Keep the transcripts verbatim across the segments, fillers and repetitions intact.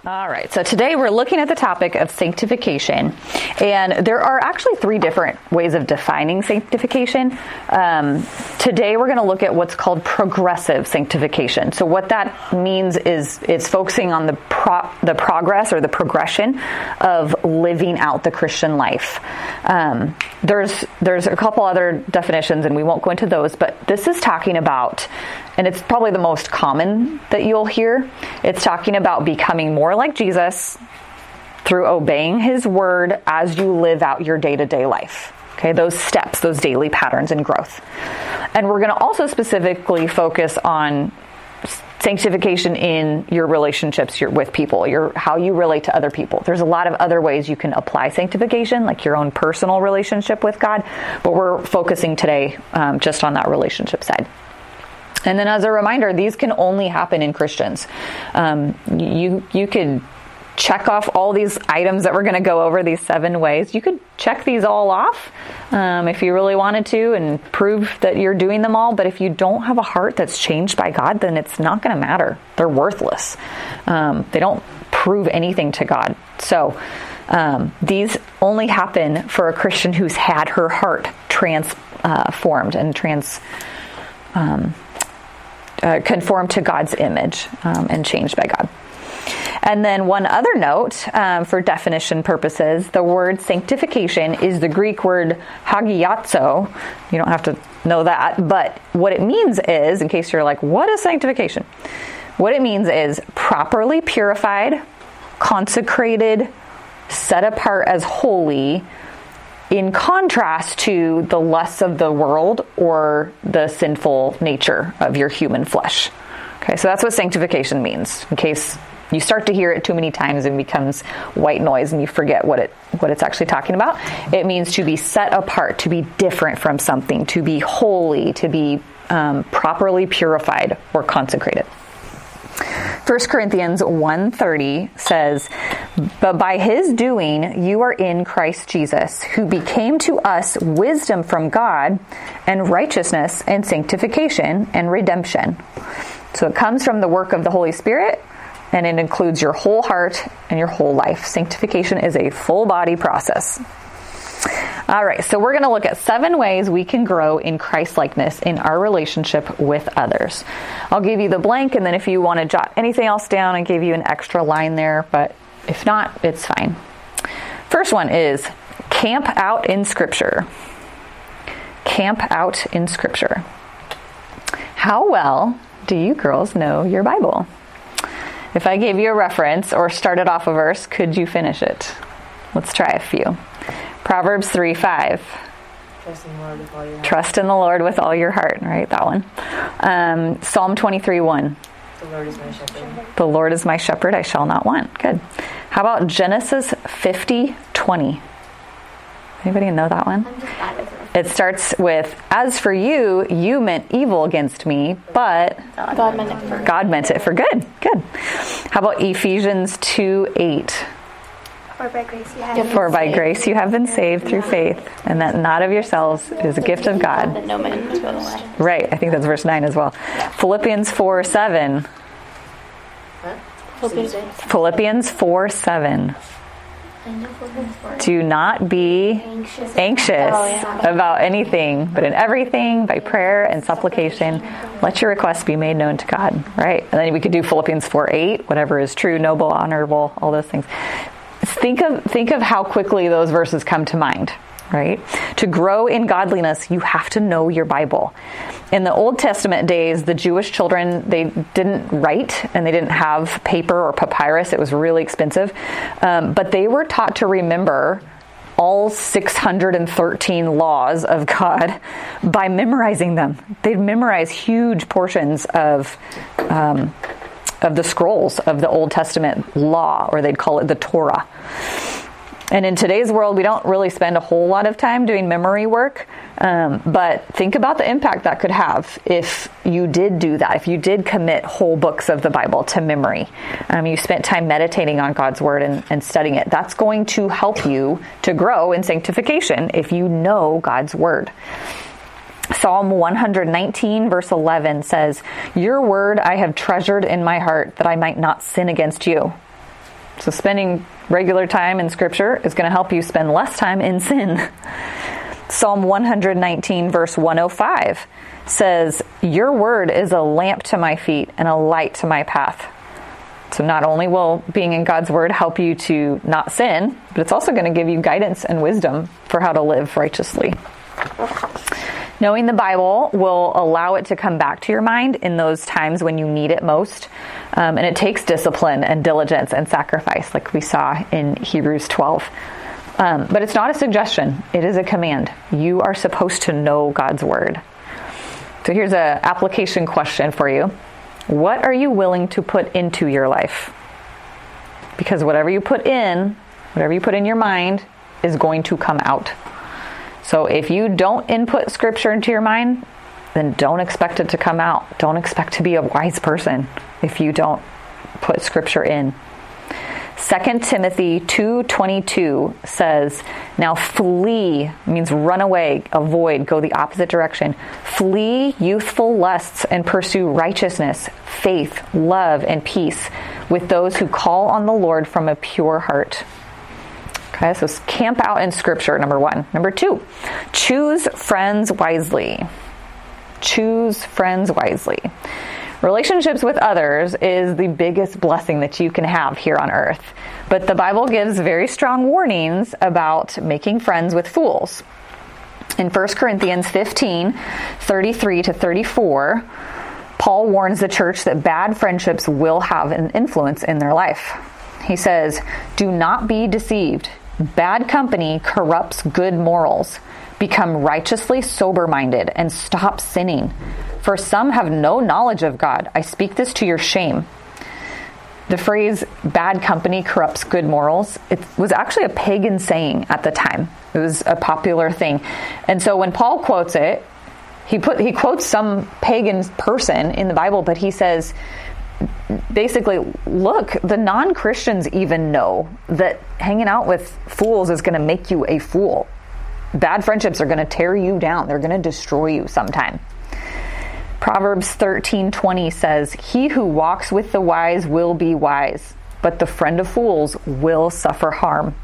All right, so today we're looking at the topic of sanctification, and there are actually three different ways of defining sanctification. Um, today we're going to look at what's called progressive sanctification. So what that means is it's focusing on the pro- the progress or the progression of living out the Christian life. Um, there's there's a couple other definitions, and we won't go into those, but this is talking about, and it's probably the most common that you'll hear, it's talking about becoming more like Jesus through obeying his word as you live out your day-to-day life. Okay, those steps, those daily patterns and growth. And we're going to also specifically focus on sanctification in your relationships with people, your how you relate to other people. There's a lot of other ways you can apply sanctification, like your own personal relationship with God, but we're focusing today um, just on that relationship side. And then as a reminder, these can only happen in Christians. Um, you you could check off all these items that we're going to go over, these seven ways. You could check these all off um, if you really wanted to and prove that you're doing them all. But if you don't have a heart that's changed by God, then it's not going to matter. They're worthless. Um, they don't prove anything to God. So um, these only happen for a Christian who's had her heart transformed uh, and trans... Um, Uh, conform to God's image um, and changed by God. And then one other note um, for definition purposes, the word sanctification is the Greek word hagiazo. You don't have to know that, but what it means is, in case you're like, what is sanctification? What it means is properly purified, consecrated, set apart as holy, in contrast to the lusts of the world or the sinful nature of your human flesh. Okay, so that's what sanctification means. In case you start to hear it too many times and becomes white noise and you forget what it what it's actually talking about. It means to be set apart, to be different from something, to be holy, to be um, properly purified or consecrated. First Corinthians one thirty says, "But by his doing you are in Christ Jesus, who became to us wisdom from God and righteousness and sanctification and redemption." So it comes from the work of the Holy Spirit, and it includes your whole heart and your whole life. Sanctification is a full body process. All right, so we're going to look at seven ways we can grow in Christ-likeness in our relationship with others. I'll give you the blank, and then if you want to jot anything else down, I gave you an extra line there, but if not, it's fine. First one is camp out in Scripture. Camp out in Scripture. How well do you girls know your Bible? If I gave you a reference or started off a verse, could you finish it? Let's try a few. Proverbs three five. Trust in the Lord with all your heart. Trust in the Lord with all your heart, right? That one. Um, Psalm twenty-three one. The Lord is my shepherd. The Lord is my shepherd, I shall not want. Good. How about Genesis fifty twenty? Anybody know that one? It starts with, "As for you, you meant evil against me, but God meant it for good." God meant it for good." Good. How about Ephesians two eight? For by grace you have For by grace you have been saved through faith, and that not of yourselves, it is a gift of God. that no man can boast. Right, I think that's verse nine as well. Philippians four seven. Philippians Philippians four seven. Do not be anxious Oh, yeah. about anything, but in everything, by prayer and supplication, let your requests be made known to God. Right? And then we could do Philippians four eight, whatever is true, noble, honorable, all those things. Think of think of how quickly those verses come to mind, right? To grow in godliness, you have to know your Bible. In the Old Testament days, the Jewish children, they didn't write and they didn't have paper or papyrus. It was really expensive. Um, but they were taught to remember all six hundred thirteen laws of God by memorizing them. They'd memorize huge portions of um, of the scrolls of the Old Testament law, or they'd call it the Torah. And in today's world, we don't really spend a whole lot of time doing memory work, um, but think about the impact that could have if you did do that, if you did commit whole books of the Bible to memory. Um, you spent time meditating on God's Word and, and studying it. That's going to help you to grow in sanctification if you know God's Word. Psalm one nineteen verse eleven says, "Your word I have treasured in my heart that I might not sin against you." So spending regular time in Scripture is going to help you spend less time in sin. Psalm one nineteen, verse one oh five says, your word is a lamp to my feet and a light to my path. So not only will being in God's word help you to not sin, but it's also going to give you guidance and wisdom for how to live righteously. Knowing the Bible will allow it to come back to your mind in those times when you need it most. Um, and it takes discipline and diligence and sacrifice, like we saw in Hebrews twelve. Um, but it's not a suggestion. It is a command. You are supposed to know God's word. So here's an application question for you. What are you willing to put into your life? Because whatever you put in, whatever you put in your mind, is going to come out. So if you don't input Scripture into your mind, then don't expect it to come out. Don't expect to be a wise person if you don't put Scripture in. Second Timothy two twenty-two says, now flee, means run away, avoid, go the opposite direction. Flee youthful lusts and pursue righteousness, faith, love, and peace with those who call on the Lord from a pure heart. Okay, so camp out in Scripture, number one. Number two, choose friends wisely. Choose friends wisely. Relationships with others is the biggest blessing that you can have here on earth. But the Bible gives very strong warnings about making friends with fools. In First Corinthians fifteen, thirty-three to thirty-four, Paul warns the church that bad friendships will have an influence in their life. He says, do not be deceived. Bad company corrupts good morals. Become righteously sober-minded and stop sinning. For some have no knowledge of God. I speak this to your shame. The phrase, bad company corrupts good morals, it was actually a pagan saying at the time. It was a popular thing. And so when Paul quotes it, he put he quotes some pagan person in the Bible, but he says, basically, look, the non-Christians even know that hanging out with fools is going to make you a fool. Bad friendships are going to tear you down. They're going to destroy you sometime. Proverbs thirteen twenty says, he who walks with the wise will be wise, but the friend of fools will suffer harm.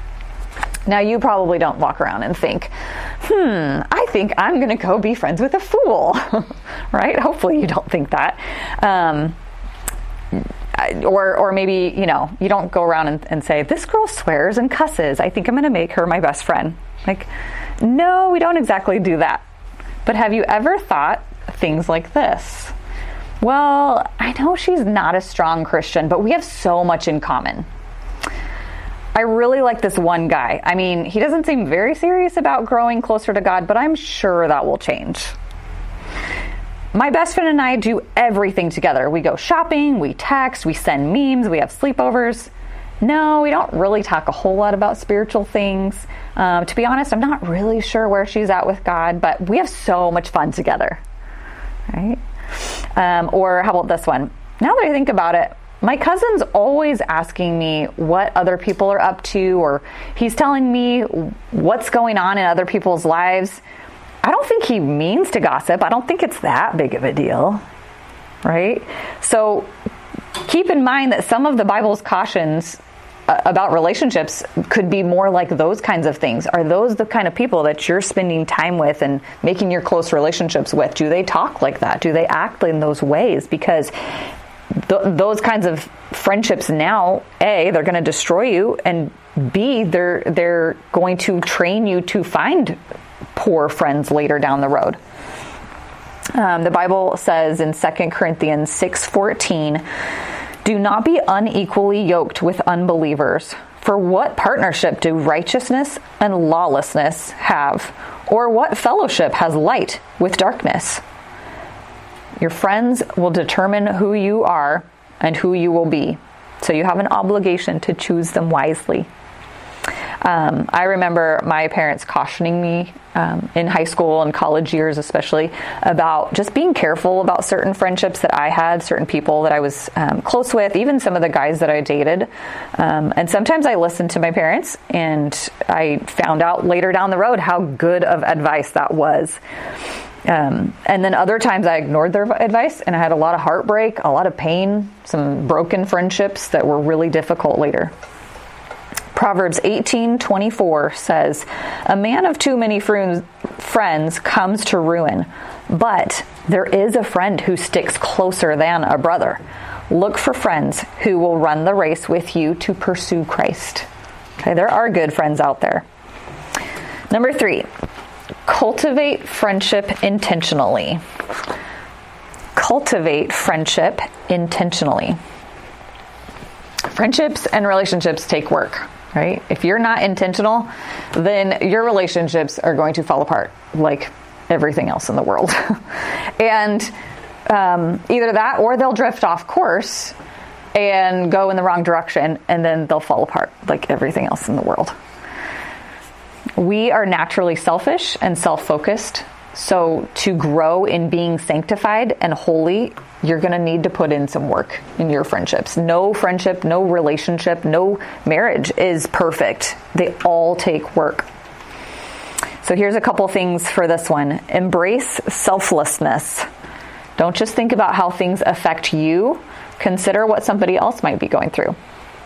Now, you probably don't walk around and think, hmm, I think I'm going to go be friends with a fool, right? Hopefully you don't think that. Um, or or maybe, you know, you don't go around and, and say, this girl swears and cusses. I think I'm going to make her my best friend. Like, no, we don't exactly do that. But have you ever thought things like this? Well, I know she's not a strong Christian, but we have so much in common. I really like this one guy. I mean, he doesn't seem very serious about growing closer to God, but I'm sure that will change. My best friend and I do everything together. We go shopping, we text, we send memes, we have sleepovers. No, we don't really talk a whole lot about spiritual things. Um, to be honest, I'm not really sure where she's at with God, but we have so much fun together. Right? Um, or how about this one? Now that I think about it, my cousin's always asking me what other people are up to, or he's telling me what's going on in other people's lives. I don't think he means to gossip. I don't think it's that big of a deal, right? So keep in mind that some of the Bible's cautions uh, about relationships could be more like those kinds of things. Are those the kind of people that you're spending time with and making your close relationships with? Do they talk like that? Do they act in those ways? Because th- those kinds of friendships now, A, they're going to destroy you, and B, they're they're going to train you to find poor friends later down the road. Um, the Bible says in Second Corinthians six fourteen, do not be unequally yoked with unbelievers. For what partnership do righteousness and lawlessness have? Or what fellowship has light with darkness? Your friends will determine who you are and who you will be. So you have an obligation to choose them wisely. Um, I remember my parents cautioning me um, in high school and college years especially about just being careful about certain friendships that I had, certain people that I was um, close with, even some of the guys that I dated. Um, and sometimes I listened to my parents, and I found out later down the road how good of advice that was. Um, and then other times I ignored their advice and I had a lot of heartbreak, a lot of pain, some broken friendships that were really difficult later. Proverbs eighteen twenty-four says, "A man of too many friends comes to ruin, but there is a friend who sticks closer than a brother. Look for friends who will run the race with you to pursue Christ." Okay, there are good friends out there. Number three, cultivate friendship intentionally. Cultivate friendship intentionally. Friendships and relationships take work, right? If you're not intentional, then your relationships are going to fall apart like everything else in the world. and um, either that or they'll drift off course and go in the wrong direction, and then they'll fall apart like everything else in the world. We are naturally selfish and self-focused. So to grow in being sanctified and holy, you're going to need to put in some work in your friendships. No friendship, no relationship, no marriage is perfect. They all take work. So here's a couple things for this one. Embrace selflessness. Don't just think about how things affect you. Consider what somebody else might be going through.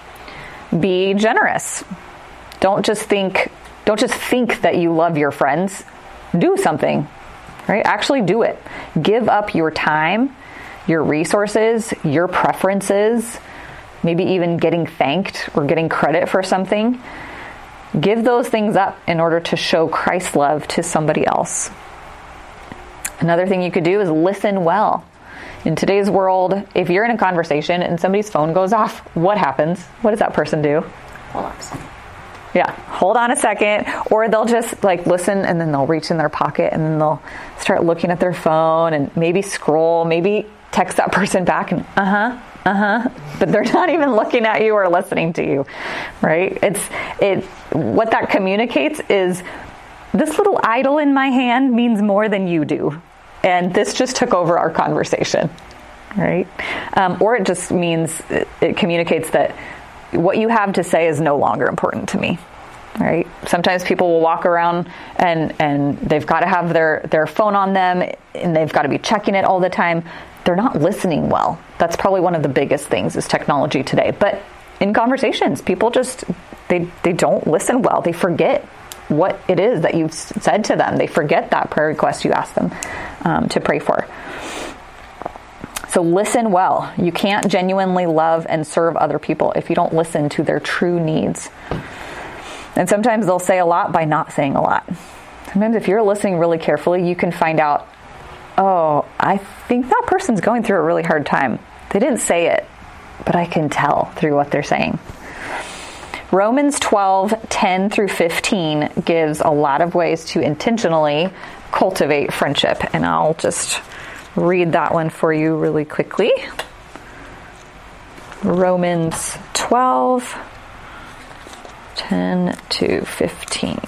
Be generous. Don't just think, don't just think that you love your friends. Do something, right? Actually do it. Give up your time, your resources, your preferences, maybe even getting thanked or getting credit for something. Give those things up in order to show Christ's love to somebody else. Another thing you could do is listen well. In today's world, if you're in a conversation and somebody's phone goes off, what happens? What does that person do? Hold on a second. Yeah, hold on a second. Or they'll just like listen and then they'll reach in their pocket and then they'll start looking at their phone and maybe scroll, maybe text that person back and uh-huh, uh-huh. But they're not even looking at you or listening to you, right? It's it. What that communicates is this little idol in my hand means more than you do. And this just took over our conversation, right? Um, or it just means it, it communicates that what you have to say is no longer important to me, right? Sometimes people will walk around and, and they've got to have their, their phone on them and they've got to be checking it all the time. They're not listening well. That's probably one of the biggest things is technology today. But in conversations, people just, they, they don't listen well. They forget what it is that you've said to them. They forget that prayer request you asked them um, to pray for. So listen well. You can't genuinely love and serve other people if you don't listen to their true needs. And sometimes they'll say a lot by not saying a lot. Sometimes if you're listening really carefully, you can find out, oh, I think that person's going through a really hard time. They didn't say it, but I can tell through what they're saying. Romans twelve, ten through fifteen gives a lot of ways to intentionally cultivate friendship. And I'll just read that one for you really quickly. Romans twelve, ten to fifteen.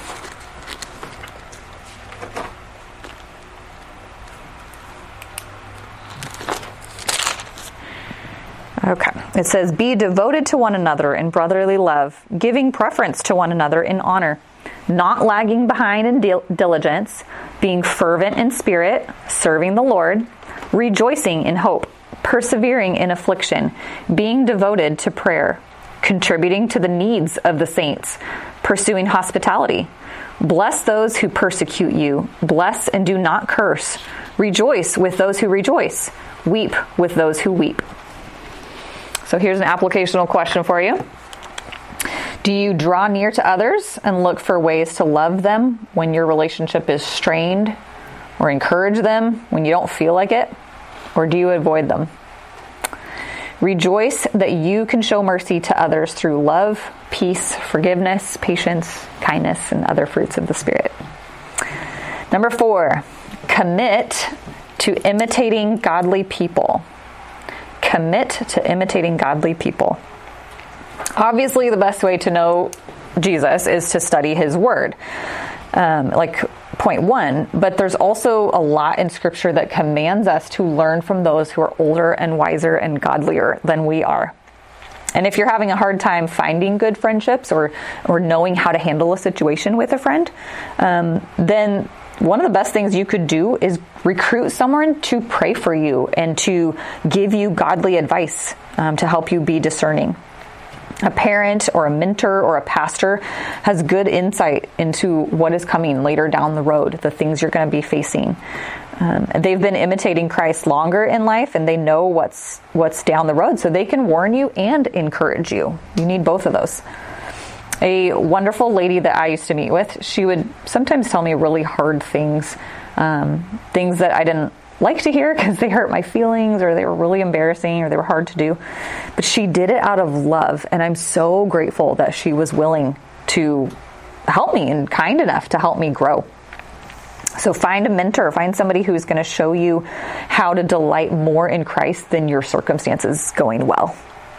Okay. It says, "Be devoted to one another in brotherly love, giving preference to one another in honor, not lagging behind in dil- diligence, being fervent in spirit, serving the Lord, rejoicing in hope, persevering in affliction, being devoted to prayer, contributing to the needs of the saints, pursuing hospitality. Bless those who persecute you. Bless and do not curse. Rejoice with those who rejoice. Weep with those who weep." So here's an applicational question for you. Do you draw near to others and look for ways to love them when your relationship is strained, or encourage them when you don't feel like it? Or do you avoid them? Rejoice that you can show mercy to others through love, peace, forgiveness, patience, kindness, and other fruits of the Spirit. Number four, commit to imitating godly people. Commit to imitating godly people. Obviously, the best way to know Jesus is to study his word, um, like point one. But there's also a lot in Scripture that commands us to learn from those who are older and wiser and godlier than we are. And if you're having a hard time finding good friendships or or knowing how to handle a situation with a friend, um, then one of the best things you could do is recruit someone to pray for you and to give you godly advice um, to help you be discerning. A parent or a mentor or a pastor has good insight into what is coming later down the road, the things you're going to be facing. Um, they've been imitating Christ longer in life, and they know what's what's down the road, so they can warn you and encourage you. You need both of those. A wonderful lady that I used to meet with, she would sometimes tell me really hard things, um, things that I didn't like to hear because they hurt my feelings or they were really embarrassing or they were hard to do. But she did it out of love, and I'm so grateful that she was willing to help me and kind enough to help me grow. So find a mentor, find somebody who's going to show you how to delight more in Christ than your circumstances going well.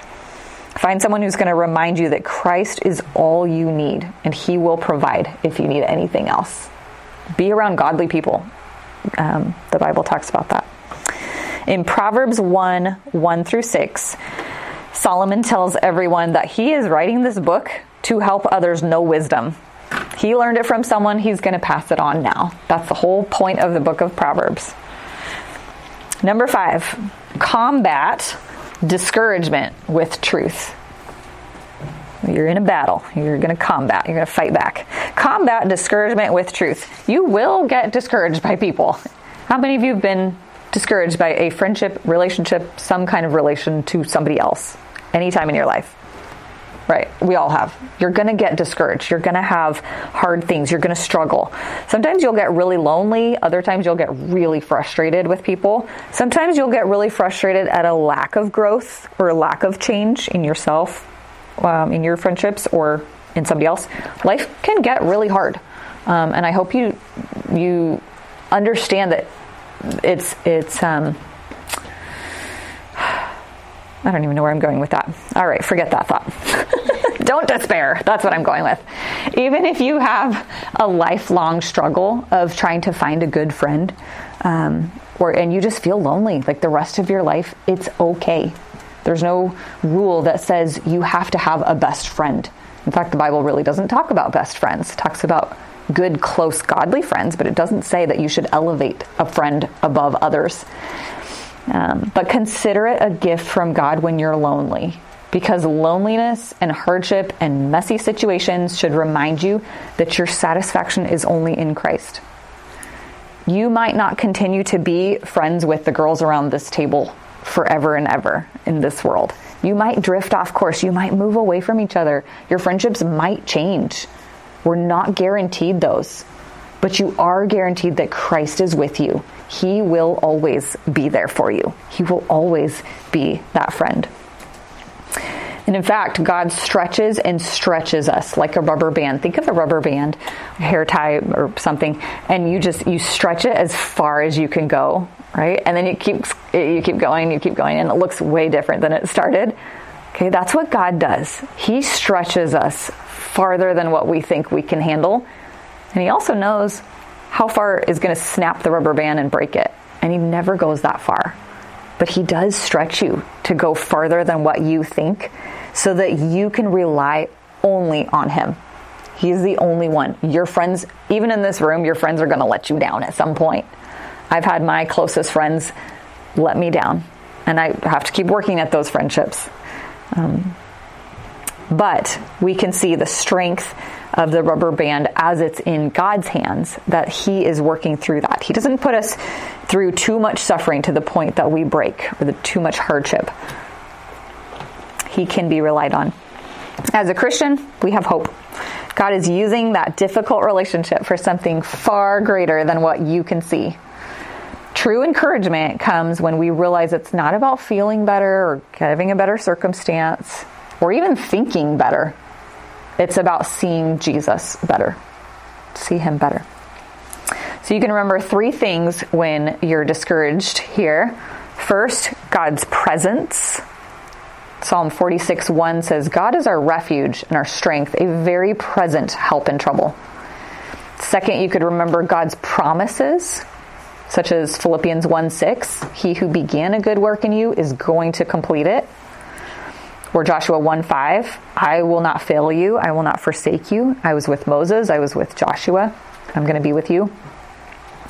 Find someone who's going to remind you that Christ is all you need, and he will provide if you need anything else. Be around godly people. Um, the Bible talks about that. In Proverbs one, one through six, Solomon tells everyone that he is writing this book to help others know wisdom. He learned it from someone, he's going to pass it on now. That's the whole point of the book of Proverbs. Number five, combat discouragement with truth. You're in a battle. You're going to combat. You're going to fight back. Combat discouragement with truth. You will get discouraged by people. How many of you have been discouraged by a friendship, relationship, some kind of relation to somebody else anytime in your life? Right. We all have. You're going to get discouraged. You're going to have hard things. You're going to struggle. Sometimes you'll get really lonely. Other times you'll get really frustrated with people. Sometimes you'll get really frustrated at a lack of growth or a lack of change in yourself, um, in your friendships, or in somebody else. Life can get really hard. Um, and I hope you you understand that it's, it's, um, I don't even know where I'm going with that. All right, forget that thought. Don't despair. That's what I'm going with. Even if you have a lifelong struggle of trying to find a good friend, um, or and you just feel lonely like the rest of your life, it's okay. There's no rule that says you have to have a best friend. In fact, the Bible really doesn't talk about best friends. It talks about good, close, godly friends, but it doesn't say that you should elevate a friend above others. Um, but consider it a gift from God when you're lonely, because loneliness and hardship and messy situations should remind you that your satisfaction is only in Christ. You might not continue to be friends with the girls around this table forever and ever in this world. You might drift off course. You might move away from each other. Your friendships might change. We're not guaranteed those, but you are guaranteed that Christ is with you. He will always be there for you. He will always be that friend. And in fact, God stretches and stretches us like a rubber band. Think of a rubber band, hair tie or something, and you just, you stretch it as far as you can go, right? And then you keep, you keep going, you keep going, and it looks way different than it started. Okay, that's what God does. He stretches us farther than what we think we can handle. And he also knows how far is going to snap the rubber band and break it. And he never goes that far. But he does stretch you to go farther than what you think so that you can rely only on him. He's the only one. Your friends, even in this room, your friends are going to let you down at some point. I've had my closest friends let me down. And I have to keep working at those friendships. Um, but we can see the strength of the rubber band as it's in God's hands, that he is working through that. He doesn't put us through too much suffering to the point that we break, or the too much hardship. He can be relied on. As a Christian, we have hope. God is using that difficult relationship for something far greater than what you can see. True encouragement comes when we realize it's not about feeling better or having a better circumstance or even thinking better. It's about seeing Jesus better. See him better. So you can remember three things when you're discouraged here. First, God's presence. Psalm forty-six one says, God is our refuge and our strength, a very present help in trouble. Second, you could remember God's promises, such as Philippians one six. He who began a good work in you is going to complete it. Or Joshua one five, I will not fail you. I will not forsake you. I was with Moses. I was with Joshua. I'm going to be with you.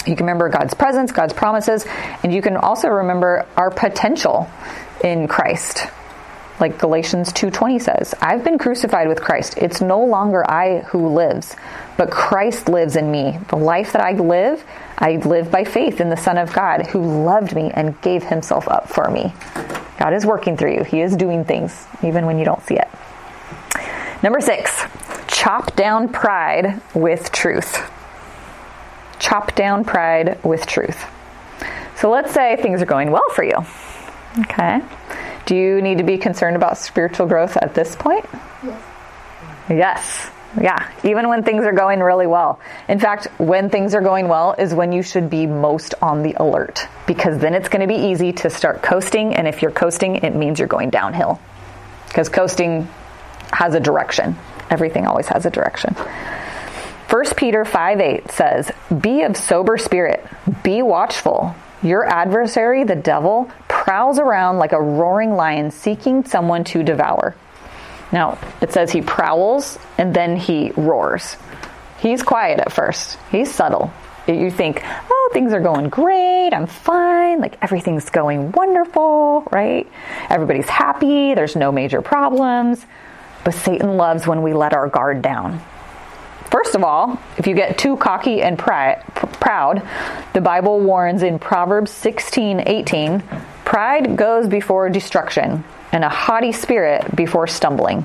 You can remember God's presence, God's promises, and you can also remember our potential in Christ. Like Galatians two twenty says, I've been crucified with Christ. It's no longer I who lives, but Christ lives in me. The life that I live, I live by faith in the Son of God who loved me and gave himself up for me. God is working through you. He is doing things, even when you don't see it. Number six, chop down pride with truth. Chop down pride with truth. So let's say things are going well for you. Okay. Do you need to be concerned about spiritual growth at this point? Yes. Yes. Yeah. Even when things are going really well. In fact, when things are going well is when you should be most on the alert, because then it's going to be easy to start coasting. And if you're coasting, it means you're going downhill, because coasting has a direction. Everything always has a direction. First Peter five eight says, be of sober spirit, be watchful. Your adversary, the devil, prowls around like a roaring lion seeking someone to devour. Now, it says he prowls and then he roars. He's quiet at first. He's subtle. You think, oh, things are going great. I'm fine. Like everything's going wonderful, right? Everybody's happy. There's no major problems. But Satan loves when we let our guard down. First of all, if you get too cocky and pri- pr- proud, the Bible warns in Proverbs sixteen eighteen, pride goes before destruction, and a haughty spirit before stumbling.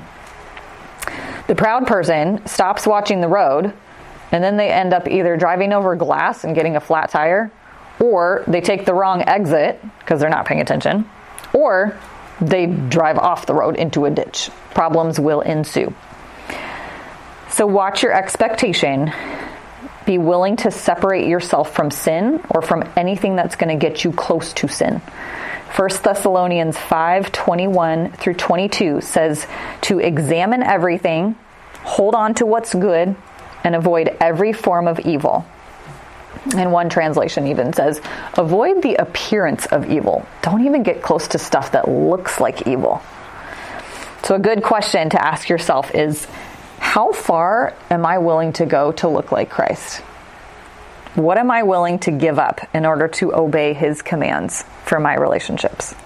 The proud person stops watching the road, and then they end up either driving over glass and getting a flat tire, or they take the wrong exit because they're not paying attention, or they drive off the road into a ditch. Problems will ensue. So watch your expectation. Be willing to separate yourself from sin or from anything that's going to get you close to sin. First Thessalonians five twenty-one through twenty-two says to examine everything, hold on to what's good, and avoid every form of evil. And one translation even says, avoid the appearance of evil. Don't even get close to stuff that looks like evil. So a good question to ask yourself is, how far am I willing to go to look like Christ? What am I willing to give up in order to obey his commands for my relationships?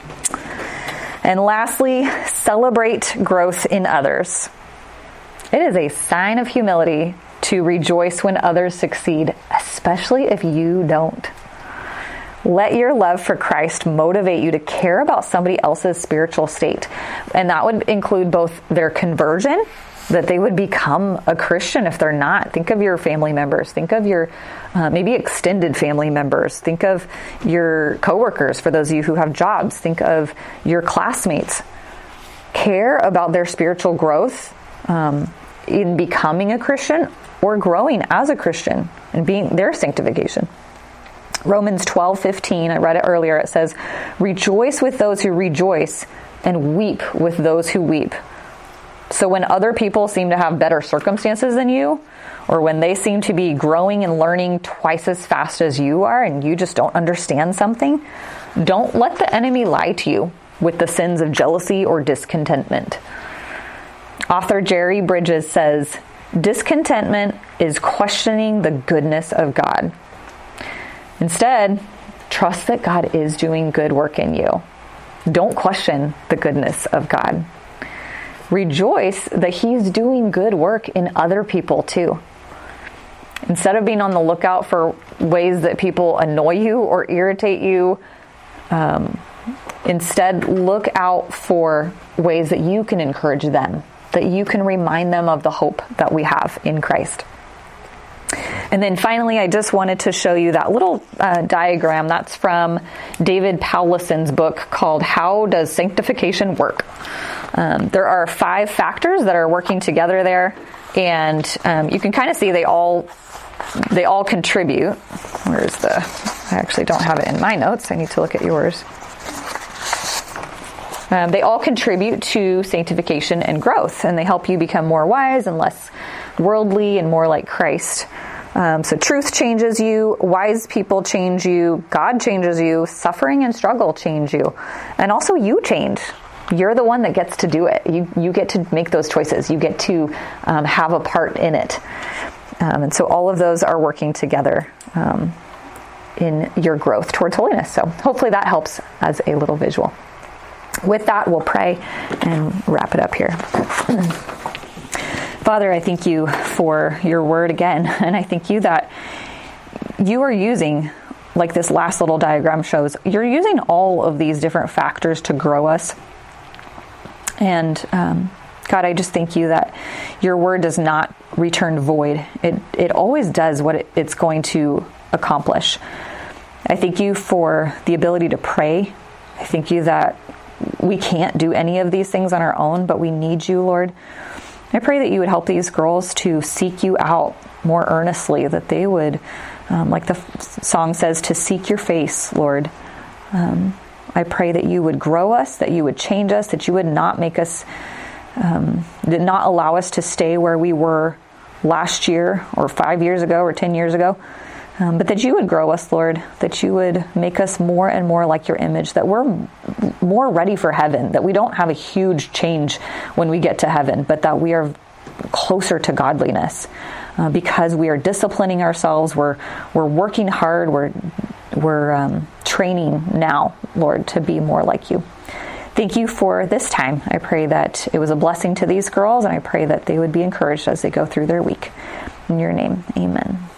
And lastly, celebrate growth in others. It is a sign of humility to rejoice when others succeed, especially if you don't. Let your love for Christ motivate you to care about somebody else's spiritual state. And that would include both their conversion, that they would become a Christian if they're not. Think of your family members. Think of your uh, maybe extended family members. Think of your coworkers, for those of you who have jobs. Think of your classmates. Care about their spiritual growth um, in becoming a Christian or growing as a Christian and being their sanctification. Romans twelve fifteen, I read it earlier, it says, rejoice with those who rejoice and weep with those who weep. So when other people seem to have better circumstances than you, or when they seem to be growing and learning twice as fast as you are and you just don't understand something, don't let the enemy lie to you with the sins of jealousy or discontentment. Author Jerry Bridges says, discontentment is questioning the goodness of God. Instead, trust that God is doing good work in you. Don't question the goodness of God. Rejoice that he's doing good work in other people too. Instead of being on the lookout for ways that people annoy you or irritate you, um, instead look out for ways that you can encourage them, that you can remind them of the hope that we have in Christ. And then finally, I just wanted to show you that little uh, diagram. That's from David Powlison's book called How Does Sanctification Work? Um, there are five factors that are working together there, and um, you can kind of see they all they all contribute. Where's the? I actually don't have it in my notes. I need to look at yours. Um, they all contribute to sanctification and growth, and they help you become more wise and less worldly and more like Christ. Um, so truth changes you, wise people change you, God changes you, suffering and struggle change you, and also you change. You're the one that gets to do it. You you get to make those choices. You get to um, have a part in it. Um, and so all of those are working together. Um, in your growth towards holiness. So hopefully that helps as a little visual. With that, we'll pray and wrap it up here. Father, I thank you for your word again, and I thank you that you are using, like this last little diagram shows, you're using all of these different factors to grow us. And um, God, I just thank you that your word does not return void. It it always does what it, it's going to accomplish. I thank you for the ability to pray. I thank you that we can't do any of these things on our own, but we need you, Lord. I pray that you would help these girls to seek you out more earnestly, that they would, um, like the f- song says, to seek your face, Lord. Um, I pray that you would grow us, that you would change us, that you would not make us, um, did not allow us to stay where we were last year or five years ago or ten years ago, um, but that you would grow us, Lord, that you would make us more and more like your image, that we're more ready for heaven, that we don't have a huge change when we get to heaven, but that we are closer to godliness uh, because we are disciplining ourselves, we're we're working hard, we're we're um, training now, Lord, to be more like you. Thank you for this time. I pray that it was a blessing to these girls, and I pray that they would be encouraged as they go through their week. In your name, amen.